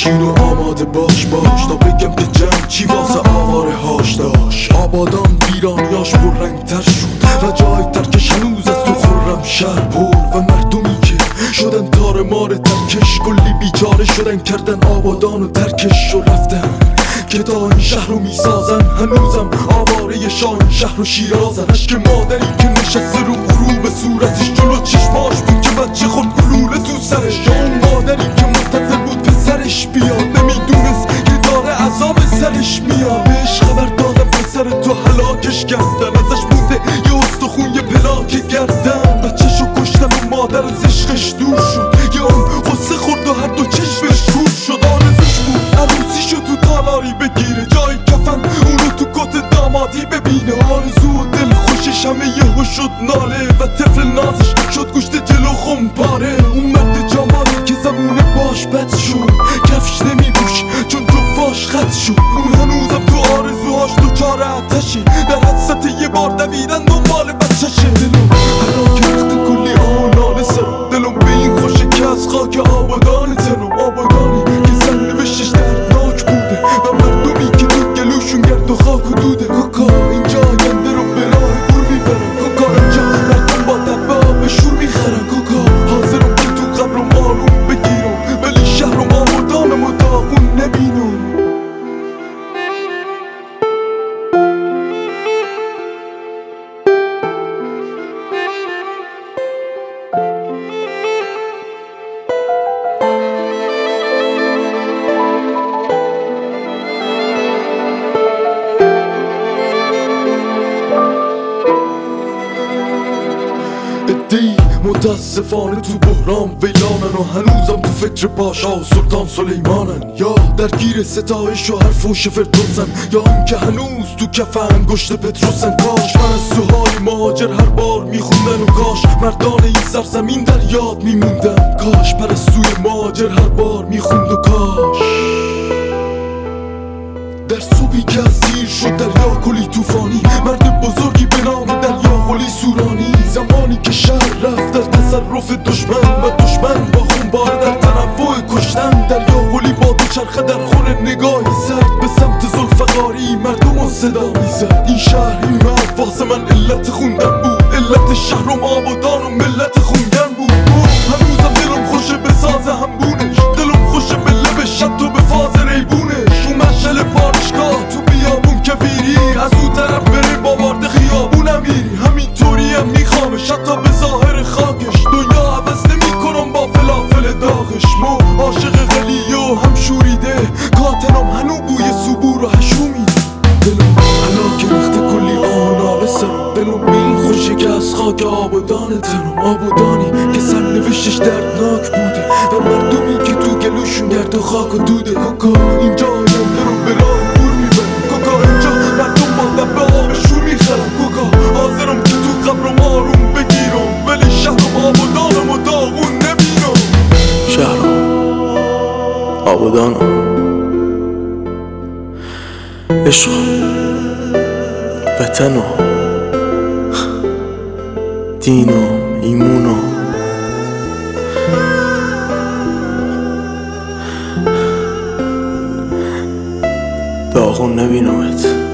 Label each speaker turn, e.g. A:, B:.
A: بشین و آماده باش تا بگم که جنگ چی واسه آواره هاش داشت. آبادان ویرانیاش پررنگتر شد و جای ترکش هنوز از تو خرم شهر پر و مردمی که شدن تار مار ترکش، کلی بیچاره شدن کردن آبادان و ترکش و رفتن که تا این شهر رو میسازن. هنوزم آواره شاهین شهر و شیرازن. عشق مادری که نشسته رو غروب صورتش جلو چشماش بود که بچه خود گلوله تو سرش، یا اون مادری که منتظر بود پسرش بیاد نمیدونست که داره عذاب سرش میاد. بهش خبر دادم پسر تو هلاکش کردن، ازش مونده یه استخون یه پلاک گردن. بچه‌شو کشتن و مادر از عشقش دور شد، یه اون غصه خورد و هر دو چشمش کور شد. آرزوش بود عروسیشو تو تالاری بگیره، جای کفن اونو تو کت دامادی ببینه. آرزو و دل خوشش همه یهو شد ناله و طفل نازش شد گوشت جلو خمپاره. اون مرد جامانی که زبونه باش بد شد، کفش نمیبوش چون جفاش خط شد. اون هنوزم تو آرزوهاش تو چار آتشه، در حدست یه بار دویدن دنبال بچهشه. دلم هلاک ریخته کلی آنال سرم، دلم به این خوشه که از خاک آبادان تنم. آبادانی که سرنوشتش دردناک بوده و مردمی که تو گلوشون گرد و خاک و دوده. کوکا اینجا آینده رو به راه گور میبرن، کوکا اینجا مردم با دبه آب شور میخرن. کوکا حاضرم که تو قبرم آروم بگیرم، ولی شهرم آبادانم و داغون نبینم. دی متاسفانه تو بحران ویلانن و هنوزم تو فکر پاشا و سلطان سلیمانن، یا درگیر ستایش و حرف و فردوسن، یا این که هنوز تو کف انگشت پتروسن. کاش من از سوهای مهاجر هر بار میخوندن و کاش مردان این سرزمین در یاد میموندن. کاش پرستوی مهاجر هر بار میخوند و کاش در صبحی که از دیر شد دریا کلی توفانی، مرد بزرگی به نام دریا قلی سورانی. زمانی که شهر رفت در تصرف دشمن و دشمن با خونبار در تنوع کشتن. دریا قلی با دوچرخه در خور نگاه سرد به سمت ذوالفقاری مردم و صدا میزد. این شهر این مرد واسه من علت خوندن بود، علت شهرم آبادان و ملت خوندن بود. هنوزم دلم خوشه به ساز همبونش، دلم خوشه به لب شط و به فاز ریبونش. اون مشعل پارشگاه تو بیابون کویری، از اون طرف بره باورد خیابونم میری. همینطوری هم میخوامش حتی به ظاهر خاکش، دنیا عوض نمیکنم با فلافل داغش. مو عاشق غلیه و هم شوریده، کاتنم هنو بوی صبور و هشومی. دلم هلاک ریخته کلی آنال سرم، دلم به این خوشه که از خاک آبادان تنم. آبادانی که سرنوشتش دردناک بوده و مردمی که تو گلوشون گرد و خاک و دوده. کوکا اینجا آینده رو به راه گور میبرن، کوکا اینجا مردم با دبه آب شور میخرن. کوکا حاضرم که تو قبرم آروم بگیرم، ولی شهرم آبادانم و داغون نبینم.
B: شهرم آبادانم، عشقم، وطنم، دینم، ایمونم. داغون نبینمت.